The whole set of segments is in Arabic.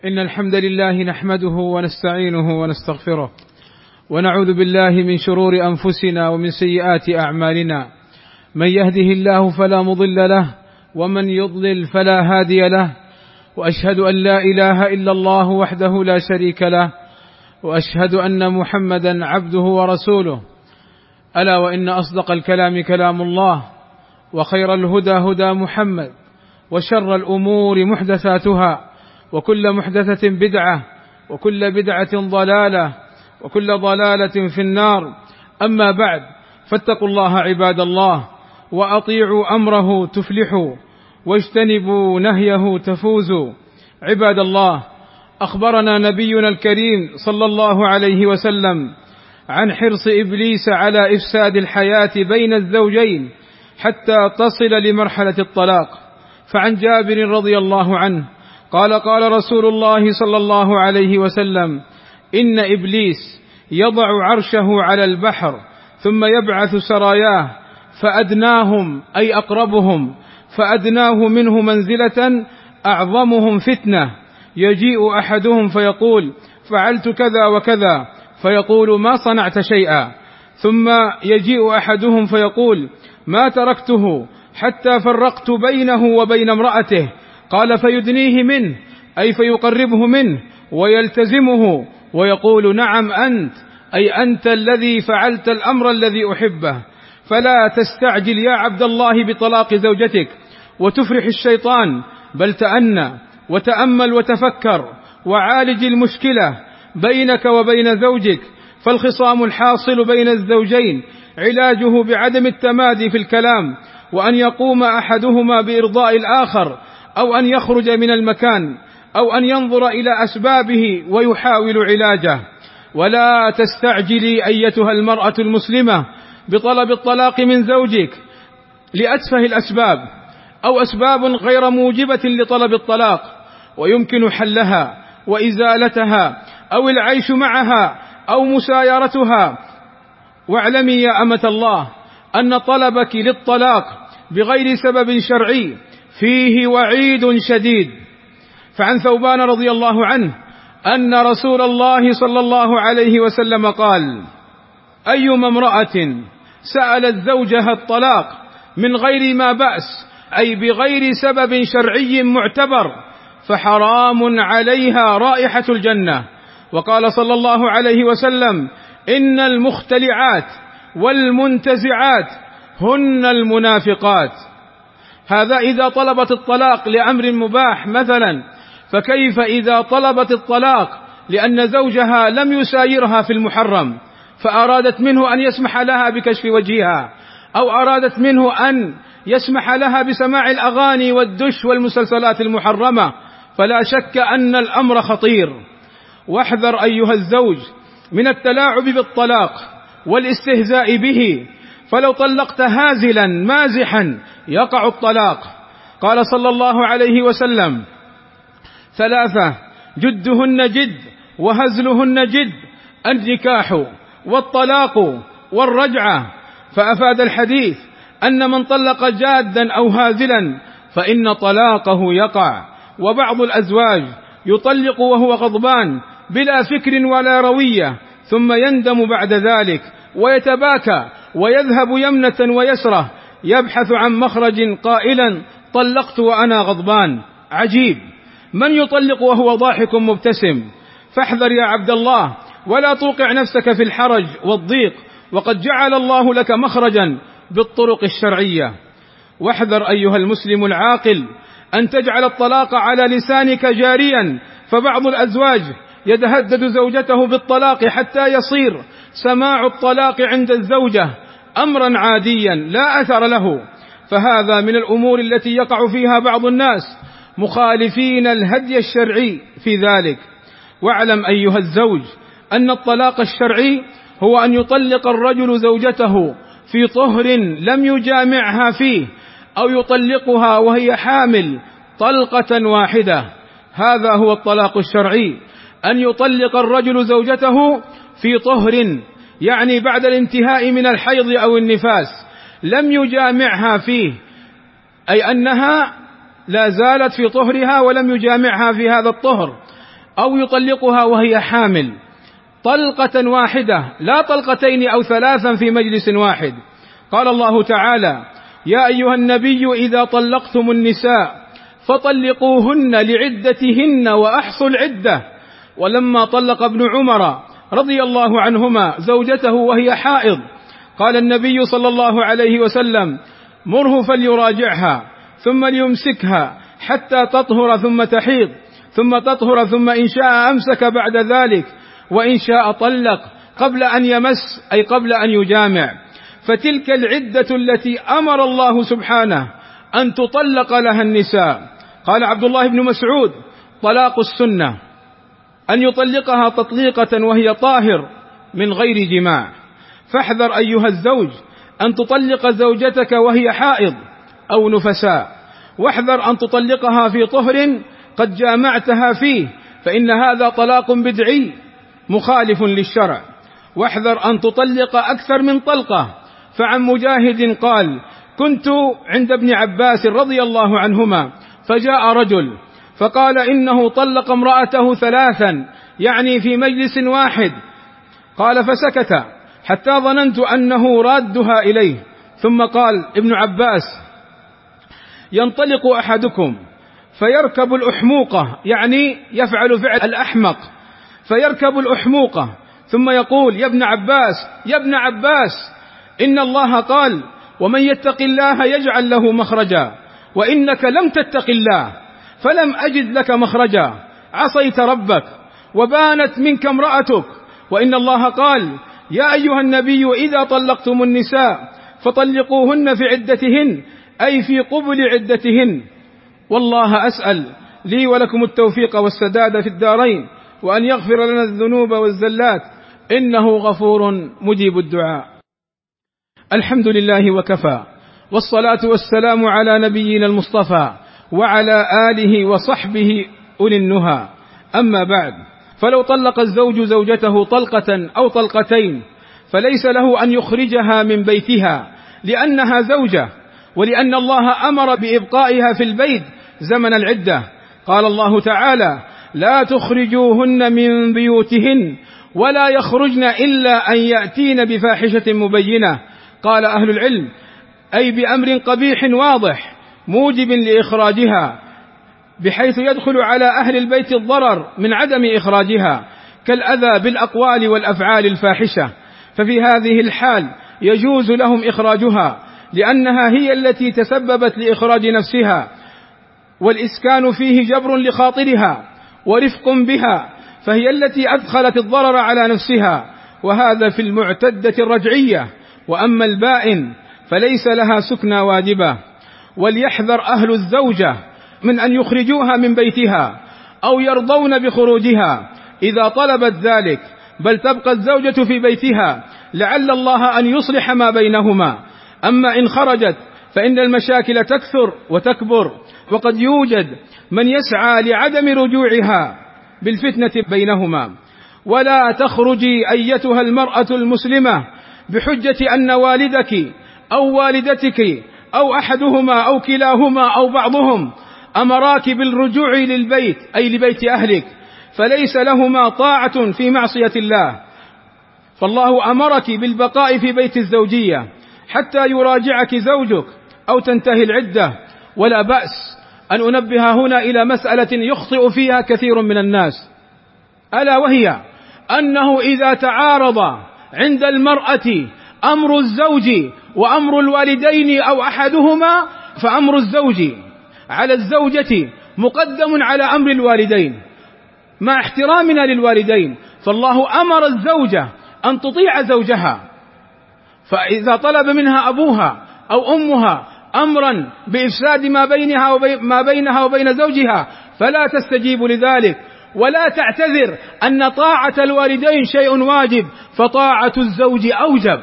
إن الحمد لله نحمده ونستعينه ونستغفره ونعوذ بالله من شرور أنفسنا ومن سيئات أعمالنا. من يهده الله فلا مضل له ومن يضلل فلا هادي له، وأشهد أن لا إله إلا الله وحده لا شريك له، وأشهد أن محمدا عبده ورسوله. ألا وإن أصدق الكلام كلام الله، وخير الهدى هدى محمد، وشر الأمور محدثاتها، وكل محدثة بدعة، وكل بدعة ضلالة، وكل ضلالة في النار. أما بعد، فاتقوا الله عباد الله، وأطيعوا أمره تفلحوا، واجتنبوا نهيه تفوزوا. عباد الله، أخبرنا نبينا الكريم صلى الله عليه وسلم عن حرص إبليس على إفساد الحياة بين الزوجين حتى تصل لمرحلة الطلاق. فعن جابر رضي الله عنه قال: قال رسول الله صلى الله عليه وسلم: إن إبليس يضع عرشه على البحر ثم يبعث سراياه فأدناهم، أي أقربهم، فأدناه منه منزلة أعظمهم فتنة، يجيء أحدهم فيقول: فعلت كذا وكذا، فيقول: ما صنعت شيئا. ثم يجيء أحدهم فيقول: ما تركته حتى فرقت بينه وبين امرأته. قال: فيدنيه منه، أي فيقربه منه ويلتزمه ويقول: نعم أنت، أي أنت الذي فعلت الأمر الذي أحبه. فلا تستعجل يا عبد الله بطلاق زوجتك وتفرح الشيطان، بل تأنى وتأمل وتفكر وعالج المشكلة بينك وبين زوجك. فالخصام الحاصل بين الزوجين علاجه بعدم التمادي في الكلام، وأن يقوم أحدهما بإرضاء الآخر، أو أن يخرج من المكان، أو أن ينظر إلى أسبابه ويحاول علاجه. ولا تستعجلي أيتها المرأة المسلمة بطلب الطلاق من زوجك لأتفه الأسباب، أو أسباب غير موجبة لطلب الطلاق ويمكن حلها وإزالتها، أو العيش معها، أو مسايرتها. واعلمي يا أمة الله أن طلبك للطلاق بغير سبب شرعي فيه وعيد شديد. فعن ثوبان رضي الله عنه أن رسول الله صلى الله عليه وسلم قال: أيما امرأة سألت زوجها الطلاق من غير ما بأس، أي بغير سبب شرعي معتبر، فحرام عليها رائحة الجنة. وقال صلى الله عليه وسلم: إن المختلعات والمنتزعات هن المنافقات. هذا إذا طلبت الطلاق لأمر مباح مثلا، فكيف إذا طلبت الطلاق لأن زوجها لم يسايرها في المحرم، فأرادت منه أن يسمح لها بكشف وجهها، أو أرادت منه أن يسمح لها بسماع الأغاني والدش والمسلسلات المحرمة؟ فلا شك أن الأمر خطير. واحذر أيها الزوج من التلاعب بالطلاق والاستهزاء به، فلو طلقت هازلا مازحا يقع الطلاق. قال صلى الله عليه وسلم: ثلاثة جدهن جد وهزلهن جد: النكاح والطلاق والرجعة. فأفاد الحديث أن من طلق جادا أو هازلا فإن طلاقه يقع. وبعض الأزواج يطلق وهو غضبان بلا فكر ولا روية، ثم يندم بعد ذلك ويتباكى ويذهب يمنة ويسرة يبحث عن مخرج قائلا: طلقت وأنا غضبان. عجيب، من يطلق وهو ضاحك مبتسم؟ فاحذر يا عبد الله، ولا توقع نفسك في الحرج والضيق، وقد جعل الله لك مخرجا بالطرق الشرعية. واحذر أيها المسلم العاقل أن تجعل الطلاق على لسانك جاريا، فبعض الأزواج يتهدد زوجته بالطلاق حتى يصير سماع الطلاق عند الزوجة أمرا عاديا لا أثر له. فهذا من الأمور التي يقع فيها بعض الناس مخالفين الهدي الشرعي في ذلك. واعلم أيها الزوج أن الطلاق الشرعي هو أن يطلق الرجل زوجته في طهر لم يجامعها فيه، أو يطلقها وهي حامل طلقة واحدة. هذا هو الطلاق الشرعي، أن يطلق الرجل زوجته في طهر، يعني بعد الانتهاء من الحيض أو النفاس، لم يجامعها فيه، أي أنها لا زالت في طهرها ولم يجامعها في هذا الطهر، أو يطلقها وهي حامل طلقة واحدة لا طلقتين أو ثلاثا في مجلس واحد. قال الله تعالى: يا أيها النبي إذا طلقتم النساء فطلقوهن لعدتهن وأحصوا العدة. ولما طلق ابن عمر رضي الله عنهما زوجته وهي حائض قال النبي صلى الله عليه وسلم: مره فليراجعها ثم ليمسكها حتى تطهر ثم تحيض ثم تطهر ثم إن شاء أمسك بعد ذلك وإن شاء طلق قبل أن يمس أي قبل أن يجامع. فتلك العدة التي أمر الله سبحانه أن تطلق لها النساء. قال عبد الله بن مسعود: طلاق السنة أن يطلقها تطليقة وهي طاهر من غير جماع. فاحذر أيها الزوج أن تطلق زوجتك وهي حائض أو نفساء، واحذر أن تطلقها في طهر قد جامعتها فيه، فإن هذا طلاق بدعي مخالف للشرع. واحذر أن تطلق أكثر من طلقة، فعن مجاهد قال: كنت عند ابن عباس رضي الله عنهما فجاء رجل فقال إنه طلق امرأته ثلاثا، يعني في مجلس واحد. قال: فسكت حتى ظننت أنه رادها إليه، ثم قال ابن عباس: ينطلق أحدكم فيركب الأحموقة، يعني يفعل فعل الأحمق، فيركب الأحموقة ثم يقول: يا ابن عباس يا ابن عباس، إن الله قال: ومن يتق الله يجعل له مخرجا، وإنك لم تتق الله فلم أجد لك مخرجا، عصيت ربك وبانت منك امرأتك، وإن الله قال: يا أيها النبي إذا طلقتم النساء فطلقوهن في عدتهن، أي في قبل عدتهن. والله أسأل لي ولكم التوفيق والسداد في الدارين، وأن يغفر لنا الذنوب والزلات، إنه غفور مجيب الدعاء. الحمد لله وكفى، والصلاة والسلام على نبينا المصطفى وعلى آله وصحبه أولي النهى. أما بعد، فلو طلق الزوج زوجته طلقة أو طلقتين فليس له أن يخرجها من بيتها لأنها زوجة، ولأن الله أمر بإبقائها في البيت زمن العدة. قال الله تعالى: لا تخرجوهن من بيوتهن ولا يخرجن إلا أن يأتين بفاحشة مبينة. قال أهل العلم: أي بأمر قبيح واضح موجب لإخراجها، بحيث يدخل على أهل البيت الضرر من عدم إخراجها، كالأذى بالأقوال والأفعال الفاحشة، ففي هذه الحال يجوز لهم إخراجها، لأنها هي التي تسببت لإخراج نفسها، والإسكان فيه جبر لخاطرها ورفق بها، فهي التي أدخلت الضرر على نفسها، وهذا في المعتدة الرجعية. وأما البائن فليس لها سكنى واجبة. وليحذر أهل الزوجة من أن يخرجوها من بيتها أو يرضون بخروجها إذا طلبت ذلك، بل تبقى الزوجة في بيتها لعل الله أن يصلح ما بينهما. أما إن خرجت فإن المشاكل تكثر وتكبر، وقد يوجد من يسعى لعدم رجوعها بالفتنة بينهما. ولا تخرجي أيتها المرأة المسلمة بحجة أن والدك أو والدتك أو أحدهما أو كلاهما أو بعضهم أمراك بالرجوع للبيت، أي لبيت أهلك، فليس لهما طاعة في معصية الله، فالله أمرك بالبقاء في بيت الزوجية حتى يراجعك زوجك أو تنتهي العدة. ولا بأس أن أنبه هنا إلى مسألة يخطئ فيها كثير من الناس، ألا وهي أنه إذا تعارض عند المرأة أمر الزوج وأمر الوالدين أو أحدهما، فأمر الزوج على الزوجة مقدم على أمر الوالدين، مع احترامنا للوالدين، فالله أمر الزوجة أن تطيع زوجها، فإذا طلب منها أبوها أو أمها أمرا بإفساد ما بينها وبين زوجها فلا تستجيب لذلك، ولا تعتذر أن طاعة الوالدين شيء واجب، فطاعة الزوج أوجب.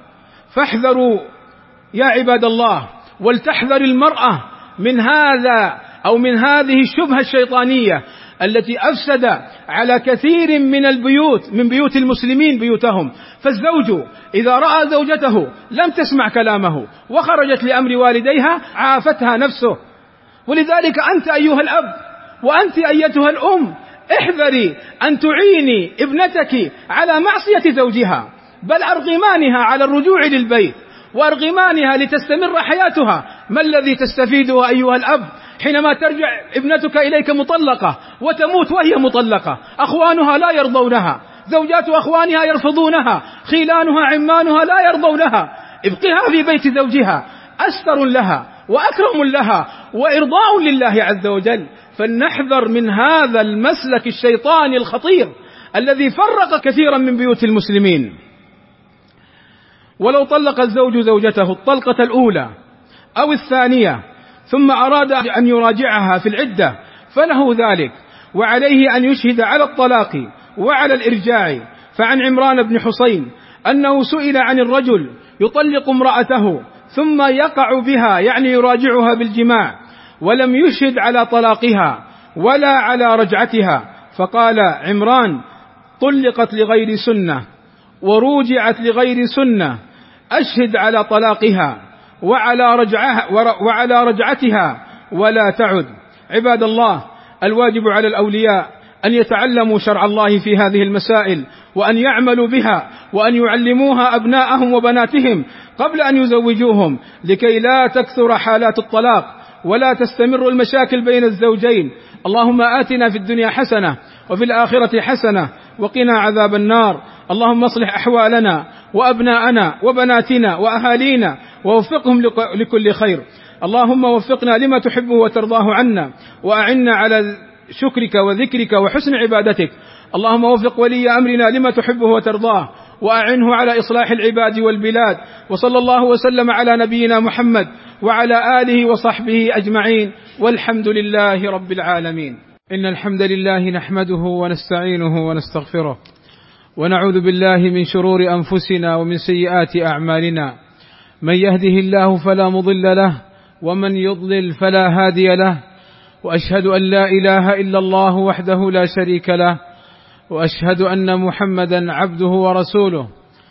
فاحذروا يا عباد الله، ولتحذر المرأة من هذا أو من هذه الشبهة الشيطانية التي أفسد على كثير من البيوت، من بيوت المسلمين بيوتهم. فالزوج إذا رأى زوجته لم تسمع كلامه وخرجت لأمر والديها عافتها نفسه. ولذلك أنت أيها الأب وأنت أيتها الأم احذري أن تعيني ابنتك على معصية زوجها، بل أرغمانها على الرجوع للبيت وأرغمانها لتستمر حياتها. ما الذي تستفيده أيها الأب حينما ترجع ابنتك إليك مطلقة وتموت وهي مطلقة؟ أخوانها لا يرضونها، زوجات أخوانها يرفضونها، خيلانها عمانها لا يرضونها. ابقها في بيت زوجها أستر لها وأكرم لها وإرضاء لله عز وجل. فلنحذر من هذا المسلك الشيطاني الخطير الذي فرق كثيرا من بيوت المسلمين. ولو طلق الزوج زوجته الطلقة الأولى أو الثانية ثم أراد أن يراجعها في العدة فله ذلك، وعليه أن يشهد على الطلاق وعلى الإرجاع. فعن عمران بن حسين أنه سئل عن الرجل يطلق امرأته ثم يقع بها، يعني يراجعها بالجماع، ولم يشهد على طلاقها ولا على رجعتها، فقال عمران: طلقت لغير سنة وروجعت لغير سنة، أشهد على طلاقها وعلى رجعتها ولا تعد. عباد الله، الواجب على الأولياء أن يتعلموا شرع الله في هذه المسائل وأن يعملوا بها وأن يعلموها أبناءهم وبناتهم قبل أن يزوجوهم، لكي لا تكثر حالات الطلاق ولا تستمر المشاكل بين الزوجين. اللهم آتنا في الدنيا حسنة وفي الآخرة حسنة وقنا عذاب النار. اللهم اصلح أحوالنا وأبناءنا وبناتنا وأهالينا ووفقهم لكل خير. اللهم وفقنا لما تحبه وترضاه عنا، وأعنا على شكرك وذكرك وحسن عبادتك. اللهم وفق ولي أمرنا لما تحبه وترضاه، وأعنه على إصلاح العباد والبلاد. وصلى الله وسلم على نبينا محمد وعلى آله وصحبه أجمعين، والحمد لله رب العالمين. إن الحمد لله نحمده ونستعينه ونستغفره، ونعوذ بالله من شرور أنفسنا ومن سيئات أعمالنا. من يهده الله فلا مضل له، ومن يضلل فلا هادي له. وأشهد أن لا إله إلا الله وحده لا شريك له، وأشهد أن محمدا عبده ورسوله.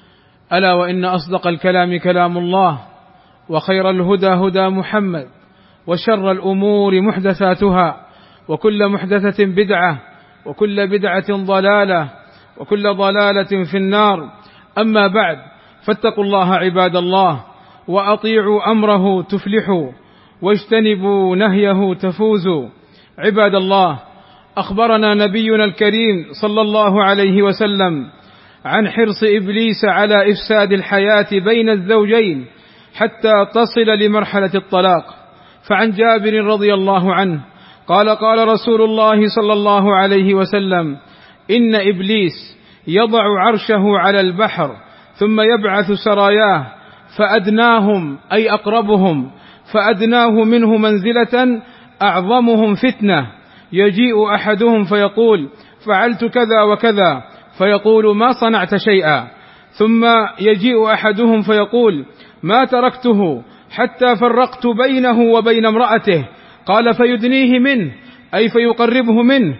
ألا وإن أصدق الكلام كلام الله، وخير الهدى هدى محمد، وشر الأمور محدثاتها، وكل محدثة بدعة، وكل بدعة ضلالة، وكل ضلالة في النار. أما بعد، فاتقوا الله عباد الله، وأطيعوا أمره تفلحوا، واجتنبوا نهيه تفوزوا. عباد الله، أخبرنا نبينا الكريم صلى الله عليه وسلم عن حرص إبليس على إفساد الحياة بين الزوجين حتى تصل لمرحلة الطلاق. فعن جابر رضي الله عنه قال: قال رسول الله صلى الله عليه وسلم: إن إبليس يضع عرشه على البحر ثم يبعث سراياه فأدناهم، أي أقربهم، فأدناه منه منزلة أعظمهم فتنة، يجيء أحدهم فيقول: فعلت كذا وكذا، فيقول: ما صنعت شيئا. ثم يجيء أحدهم فيقول: ما تركته حتى فرقت بينه وبين امرأته. قال: فيدنيه منه، أي فيقربه منه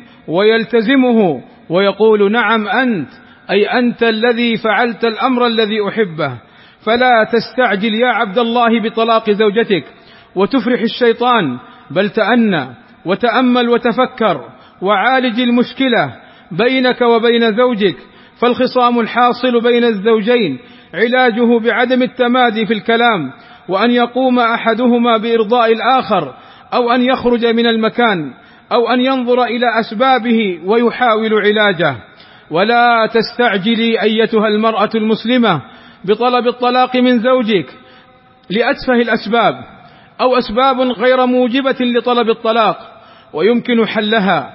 ويلتزمه ويقول: نعم أنت، أي أنت الذي فعلت الأمر الذي أحبه. فلا تستعجل يا عبد الله بطلاق زوجتك وتفرح الشيطان، بل تأنى وتأمل وتفكر وعالج المشكلة بينك وبين زوجك. فالخصام الحاصل بين الزوجين علاجه بعدم التمادي في الكلام، وأن يقوم أحدهما بإرضاء الآخر، أو أن يخرج من المكان، أو أن ينظر إلى أسبابه ويحاول علاجه. ولا تستعجلي أيتها المرأة المسلمة بطلب الطلاق من زوجك لأتفه الأسباب، أو أسباب غير موجبة لطلب الطلاق، ويمكن حلها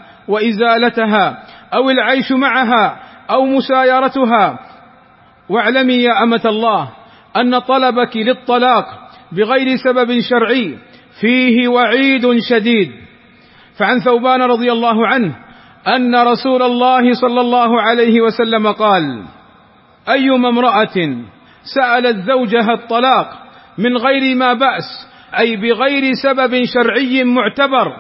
وإزالتها أو العيش معها أو مسايرتها. واعلمي يا أمة الله أن طلبك للطلاق بغير سبب شرعي فيه وعيد شديد. فعن ثوبان رضي الله عنه أن رسول الله صلى الله عليه وسلم قال: أيما امرأة سألت زوجها الطلاق من غير ما بأس، أي بغير سبب شرعي معتبر،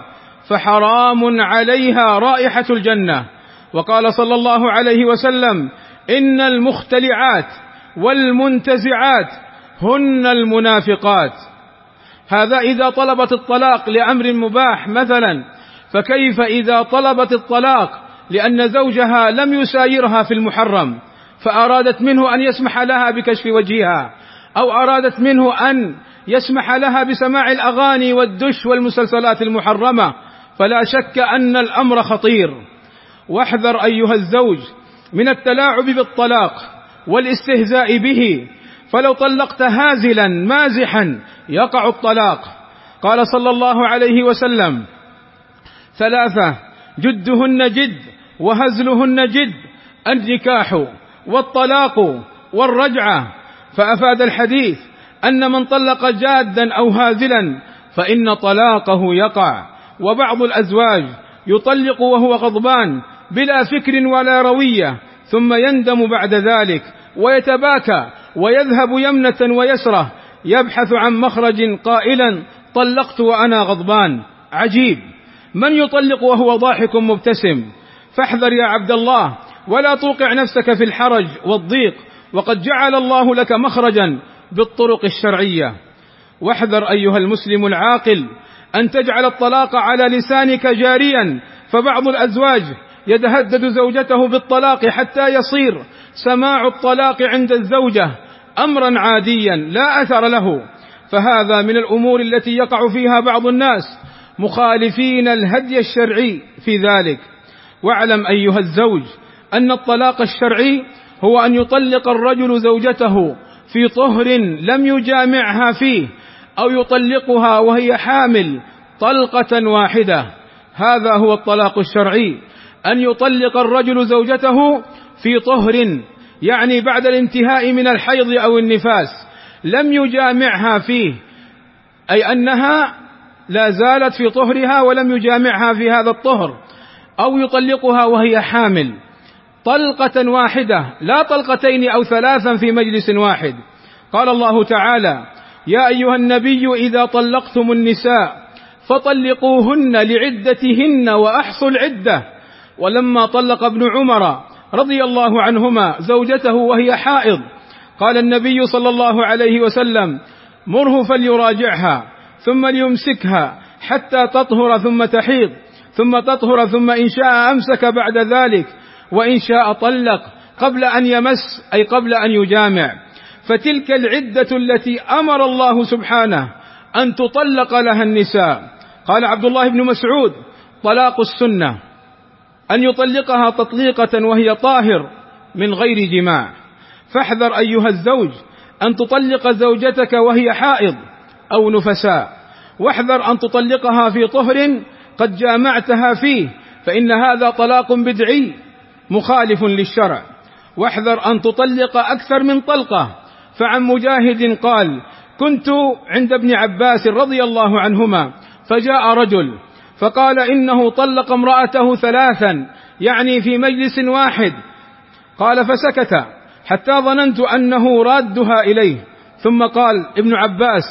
فحرام عليها رائحة الجنة. وقال صلى الله عليه وسلم: إن المختلعات والمنتزعات هن المنافقات. هذا إذا طلبت الطلاق لأمر مباح مثلا، فكيف إذا طلبت الطلاق لأن زوجها لم يسايرها في المحرم، فأرادت منه أن يسمح لها بكشف وجهها، أو أرادت منه أن يسمح لها بسماع الأغاني والدش والمسلسلات المحرمة، فلا شك أن الأمر خطير. واحذر أيها الزوج من التلاعب بالطلاق والاستهزاء به، فلو طلقت هازلا مازحا يقع الطلاق. قال صلى الله عليه وسلم: 3 جدهن جد وهزلهن جد، النكاح والطلاق والرجعة. فأفاد الحديث أن من طلق جادا أو هازلا فإن طلاقه يقع. وبعض الأزواج يطلق وهو غضبان بلا فكر ولا روية، ثم يندم بعد ذلك ويتباكى ويذهب يمنة ويسرة يبحث عن مخرج قائلا: طلقت وأنا غضبان. عجيب، من يطلق وهو ضاحك مبتسم؟ فاحذر يا عبد الله، ولا توقع نفسك في الحرج والضيق، وقد جعل الله لك مخرجا بالطرق الشرعية. واحذر أيها المسلم العاقل أن تجعل الطلاق على لسانك جاريا، فبعض الأزواج يتهدد زوجته بالطلاق حتى يصير سماع الطلاق عند الزوجة أمرا عاديا لا أثر له، فهذا من الأمور التي يقع فيها بعض الناس مخالفين الهدي الشرعي في ذلك. واعلم أيها الزوج أن الطلاق الشرعي هو أن يطلق الرجل زوجته في طهر لم يجامعها فيه، أو يطلقها وهي حامل طلقة واحدة. هذا هو الطلاق الشرعي، أن يطلق الرجل زوجته في طهر، يعني بعد الانتهاء من الحيض أو النفاس، لم يجامعها فيه، أي أنها لا زالت في طهرها ولم يجامعها في هذا الطهر، أو يطلقها وهي حامل طلقة واحدة، لا طلقتين أو 3 في مجلس واحد. قال الله تعالى: يا أيها النبي إذا طلقتم النساء فطلقوهن لعدتهن وأحصوا العدة. ولما طلق ابن عمر رضي الله عنهما زوجته وهي حائض، قال النبي صلى الله عليه وسلم: مره فليراجعها ثم ليمسكها حتى تطهر ثم تحيض ثم تطهر، ثم إن شاء أمسك بعد ذلك، وإن شاء طلق قبل أن يمس، أي قبل أن يجامع. فتلك العدة التي أمر الله سبحانه أن تطلق لها النساء. قال عبد الله بن مسعود: طلاق السنة أن يطلقها تطليقة وهي طاهر من غير جماع. فاحذر أيها الزوج أن تطلق زوجتك وهي حائض أو نفساء، واحذر أن تطلقها في طهر قد جامعتها فيه، فإن هذا طلاق بدعي مخالف للشرع. واحذر أن تطلق أكثر من طلقة، فعن مجاهد قال: كنت عند ابن عباس رضي الله عنهما، فجاء رجل فقال إنه طلق امرأته 3، يعني في مجلس واحد. قال: فسكت حتى ظننت أنه رادها إليه، ثم قال ابن عباس: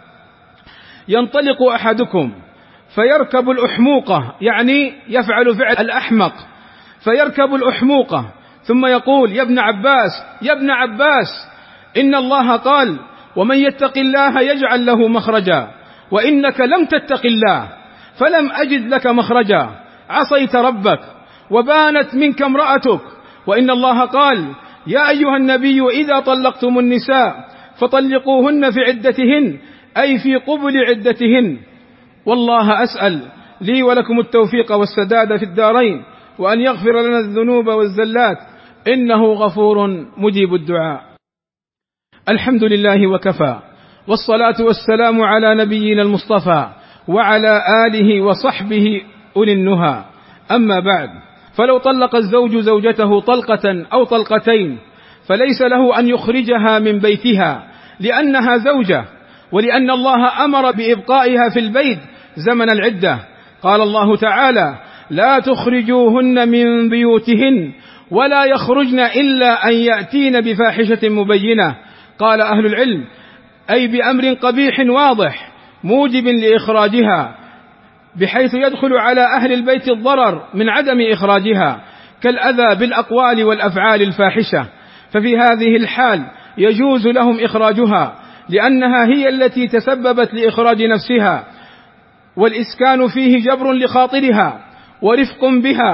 ينطلق أحدكم فيركب الأحموقة، يعني يفعل فعل الأحمق، فيركب الأحموقة ثم يقول: يا ابن عباس يا ابن عباس، إن الله قال: ومن يتق الله يجعل له مخرجا، وإنك لم تتق الله فلم أجد لك مخرجا، عصيت ربك وبانت منك امرأتك، وإن الله قال: يا أيها النبي إذا طلقتم النساء فطلقوهن في عدتهن، أي في قبل عدتهن. والله أسأل لي ولكم التوفيق والسداد في الدارين، وأن يغفر لنا الذنوب والزلات، إنه غفور مجيب الدعاء. الحمد لله وكفى، والصلاة والسلام على نبينا المصطفى وعلى آله وصحبه أولي النهى. أما بعد، فلو طلق الزوج زوجته طلقة أو طلقتين فليس له أن يخرجها من بيتها، لأنها زوجة، ولأن الله أمر بإبقائها في البيت زمن العدة. قال الله تعالى: لا تخرجوهن من بيوتهن ولا يخرجن إلا أن يأتين بفاحشة مبينة. قال أهل العلم: أي بأمر قبيح واضح موجب لإخراجها، بحيث يدخل على أهل البيت الضرر من عدم إخراجها، كالأذى بالأقوال والأفعال الفاحشة، ففي هذه الحال يجوز لهم إخراجها، لأنها هي التي تسببت لإخراج نفسها، والإسكان فيه جبر لخاطرها ورفق بها،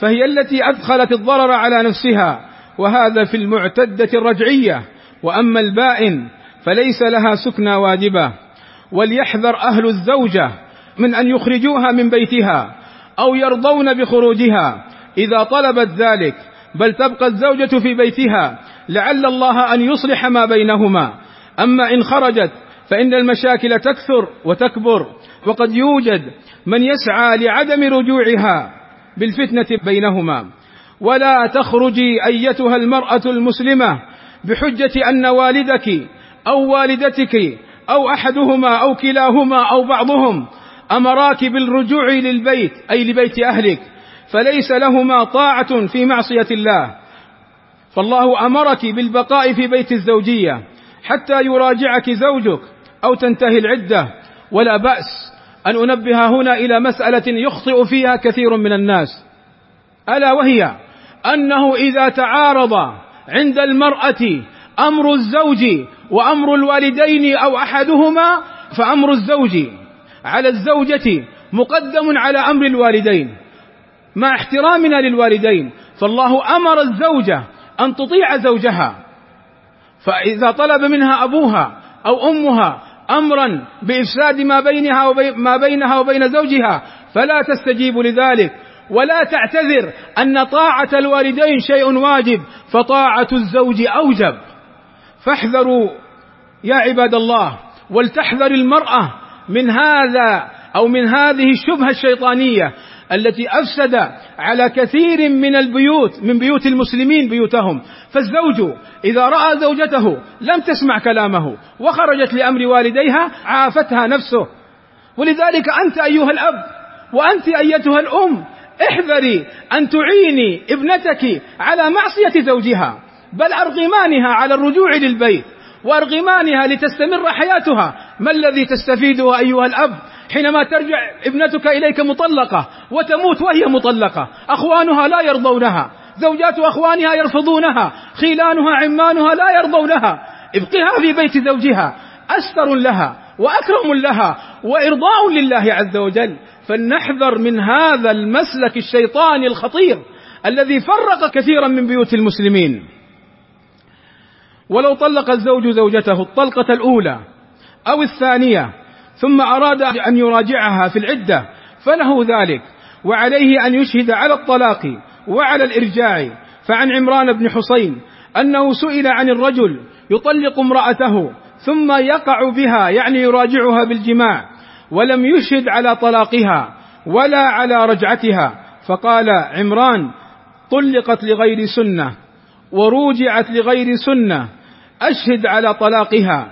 فهي التي أدخلت الضرر على نفسها، وهذا في المعتدة الرجعية. وأما البائن فليس لها سكنى واجبة. وليحذر أهل الزوجة من أن يخرجوها من بيتها أو يرضون بخروجها إذا طلبت ذلك، بل تبقى الزوجة في بيتها لعل الله أن يصلح ما بينهما. أما إن خرجت فإن المشاكل تكثر وتكبر، وقد يوجد من يسعى لعدم رجوعها بالفتنة بينهما. ولا تخرجي أيتها المرأة المسلمة بحجة أن والدك أو والدتك أو أحدهما أو كلاهما أو بعضهم أمراك بالرجوع للبيت، أي لبيت أهلك، فليس لهما طاعة في معصية الله، فالله أمرك بالبقاء في بيت الزوجية حتى يراجعك زوجك أو تنتهي العدة. ولا بأس أن أنبه هنا إلى مسألة يخطئ فيها كثير من الناس، ألا وهي أنه إذا تعارض عند المرأة أمر الزوج وأمر الوالدين أو أحدهما، فأمر الزوج على الزوجة مقدم على أمر الوالدين، مع احترامنا للوالدين، فالله أمر الزوجة أن تطيع زوجها، فإذا طلب منها أبوها أو أمها أمرا بإفساد ما بينها وبين زوجها فلا تستجيب لذلك، ولا تعتذر أن طاعة الوالدين شيء واجب، فطاعة الزوج أوجب. فاحذروا يا عباد الله، ولتحذر المرأة من هذا أو من هذه الشبهة الشيطانية التي أفسد على كثير من البيوت، من بيوت المسلمين بيوتهم. فالزوج إذا رأى زوجته لم تسمع كلامه وخرجت لأمر والديها عافتها نفسه. ولذلك أنت أيها الأب وأنت أيتها الأم احذري أن تعيني ابنتك على معصية زوجها، بل أرغمانها على الرجوع للبيت وأرغمانها لتستمر حياتها. ما الذي تستفيده أيها الأب حينما ترجع ابنتك إليك مطلقة وتموت وهي مطلقة؟ أخوانها لا يرضونها، زوجات أخوانها يرفضونها، خيلانها عمانها لا يرضونها. ابقها في بيت زوجها أستر لها وأكرم لها وإرضاء لله عز وجل. فلنحذر من هذا المسلك الشيطاني الخطير الذي فرق كثيرا من بيوت المسلمين. ولو طلق الزوج زوجته الطلقة الأولى أو الثانية ثم أراد أن يراجعها في العدة فله ذلك، وعليه أن يشهد على الطلاق وعلى الإرجاع. فعن عمران بن حسين أنه سئل عن الرجل يطلق امرأته ثم يقع بها، يعني يراجعها بالجماع، ولم يشهد على طلاقها ولا على رجعتها، فقال عمران: طلقت لغير سنة وروجعت لغير سنة، أشهد على طلاقها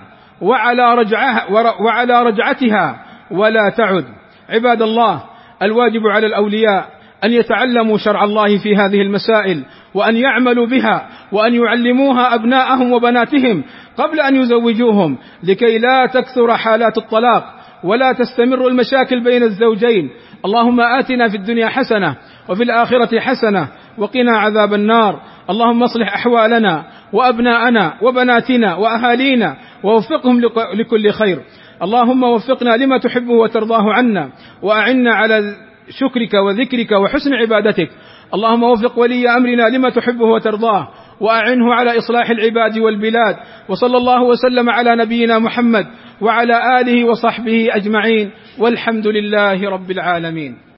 وعلى رجعتها ولا تعد. عباد الله، الواجب على الأولياء أن يتعلموا شرع الله في هذه المسائل وأن يعملوا بها وأن يعلموها أبناءهم وبناتهم قبل أن يزوجوهم، لكي لا تكثر حالات الطلاق ولا تستمر المشاكل بين الزوجين. اللهم آتنا في الدنيا حسنة وفي الآخرة حسنة وقنا عذاب النار. اللهم اصلح أحوالنا وأبناءنا وبناتنا وأهالينا ووفقهم لكل خير. اللهم وفقنا لما تحبه وترضاه عنا، وأعنا على شكرك وذكرك وحسن عبادتك. اللهم وفق ولي أمرنا لما تحبه وترضاه، وأعنه على إصلاح العباد والبلاد. وصلى الله وسلم على نبينا محمد وعلى آله وصحبه أجمعين، والحمد لله رب العالمين.